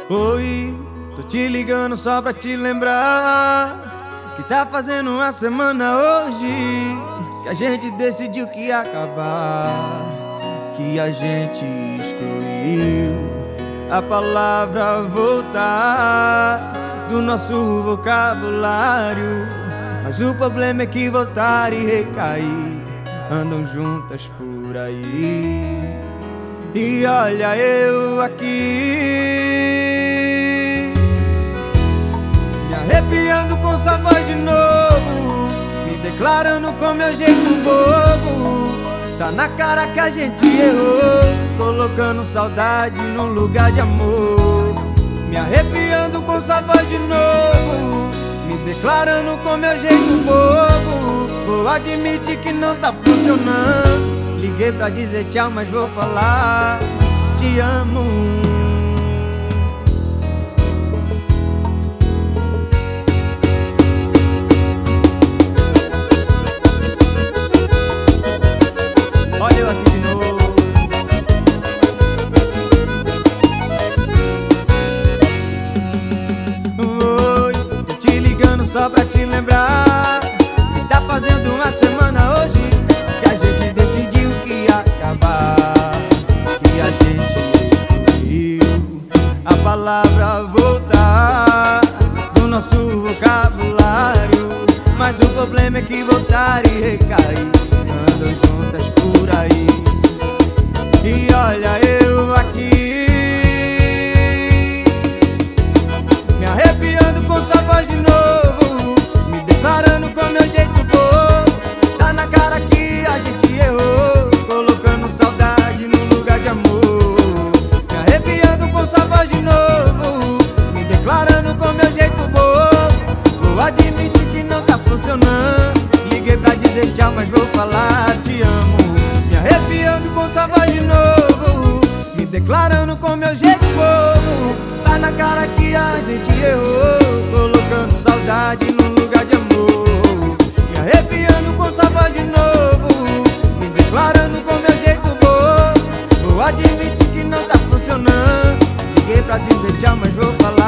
Oi, tô te ligando só pra te lembrar que tá fazendo uma semana hoje que a gente decidiu que ia acabar, que a gente excluiu a palavra voltar do nosso vocabulário. Mas o problema é que voltar e recair andam juntas por aí. E olha eu aqui, me arrepiando com sua voz de novo, me declarando com meu jeito bobo. Tá na cara que a gente errou, colocando saudade num lugar de amor. Me arrepiando com sua voz de novo, me declarando com meu jeito bobo. Vou admitir que não tá funcionando. Liguei pra dizer tchau, mas vou falar te amo. Olha eu aqui de novo. Oi, tô te ligando só pra te lembrar que tá fazendo uma semana hoje que a gente decidiu que ia acabar, que a gente excluiu a palavra voltar do nosso vocabulário. Mas o problema é que voltar e recair andam juntas por aí. E olha eu aqui, me arrepiando com sua voz de novo, me declarando com meu jeito bobo. Tá na cara que a gente errou, colocando saudade no lugar de amor. Me arrepiando com sua voz de novo, me declarando com meu jeito bobo. Vou admitir que não tá funcionando. Liguei pra dizer tchau, mas vou falar te amo. Me arrepiando com sua voz de novo, me declarando com meu jeito bobo. Tá na cara que a gente errou, colocando saudade no lugar de amor. Me arrepiando com sua voz de novo, me declarando com meu jeito bobo. Vou admitir que não tá funcionando. Liguei pra dizer tchau, mas vou falar